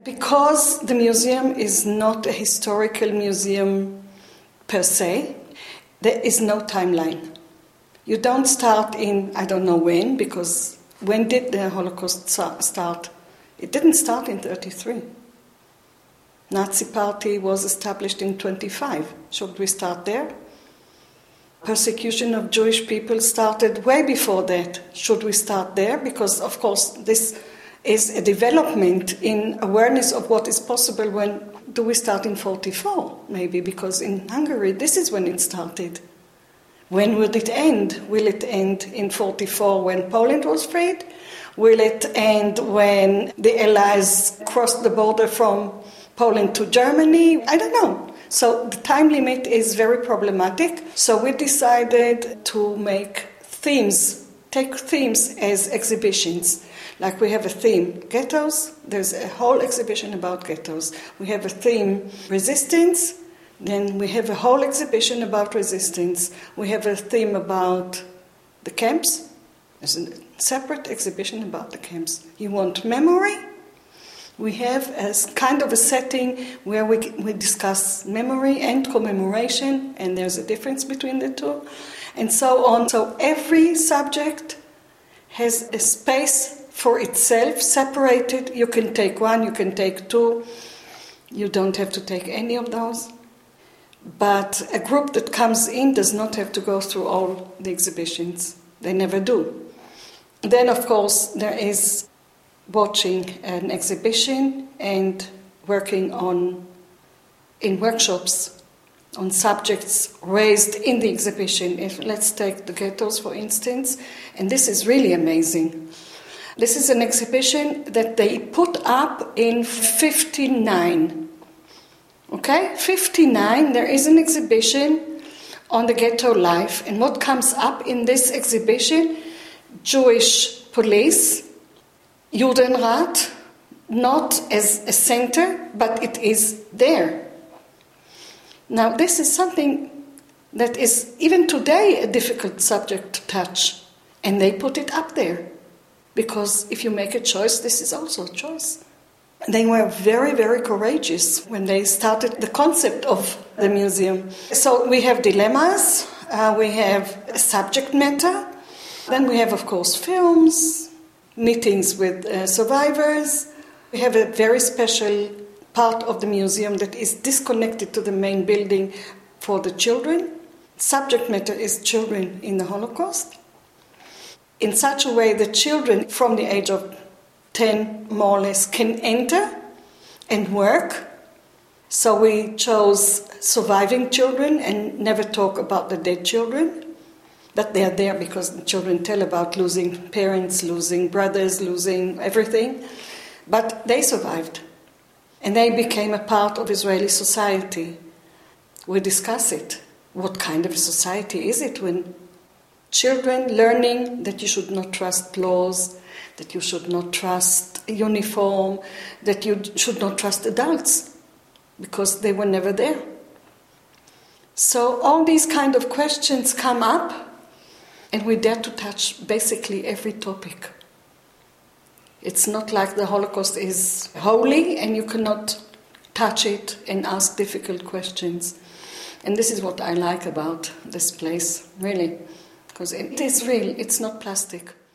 Because the museum is not a historical museum per se, there is no timeline. You don't start in, I don't know when, because when did the Holocaust start? It didn't start in 1933. Nazi Party was established in 1925. Should we start there? Persecution of Jewish people started way before that. Should we start there? Because, of course, this is a development in awareness of what is possible. When do we start in 1944? Maybe, because in Hungary, this is when it started. When will it end? Will it end in 1944 when Poland was freed? Will it end when the Allies crossed the border from Poland to Germany? I don't know. So the time limit is very problematic. So we decided to make take themes as exhibitions. Like we have a theme, ghettos. There's a whole exhibition about ghettos. We have a theme, resistance. Then we have a whole exhibition about resistance. We have a theme about the camps. There's a separate exhibition about the camps. You want memory? We have a kind of a setting where we discuss memory and commemoration, and there's a difference between the two, and so on. So every subject has a space for itself, separated. You can take one, you can take two. You don't have to take any of those. But a group that comes in does not have to go through all the exhibitions. They never do. Then, of course, there is watching an exhibition and working in workshops on subjects raised in the exhibition. Let's take the ghettos, for instance, and this is really amazing. This is an exhibition that they put up in 1959. Okay, 1959, there is an exhibition on the ghetto life, and what comes up in this exhibition? Jewish police, Judenrat, not as a center, but it is there. Now, this is something that is, even today, a difficult subject to touch, and they put it up there, because if you make a choice, this is also a choice. They were very, very courageous when they started the concept of the museum. So we have dilemmas, we have subject matter, then we have, of course, films, meetings with survivors. We have a very special part of the museum that is disconnected to the main building for the children. Subject matter is children in the Holocaust. In such a way that children from the age of 10, more or less, can enter and work. So we chose surviving children and never talk about the dead children. But they are there because the children tell about losing parents, losing brothers, losing everything. But they survived. And they became a part of Israeli society. We discuss it. What kind of a society is it when children learning that you should not trust laws, that you should not trust uniform, that you should not trust adults, because they were never there. So all these kind of questions come up, and we dare to touch basically every topic. It's not like the Holocaust is holy and you cannot touch it and ask difficult questions. And this is what I like about this place, really, because it is real, it's not plastic.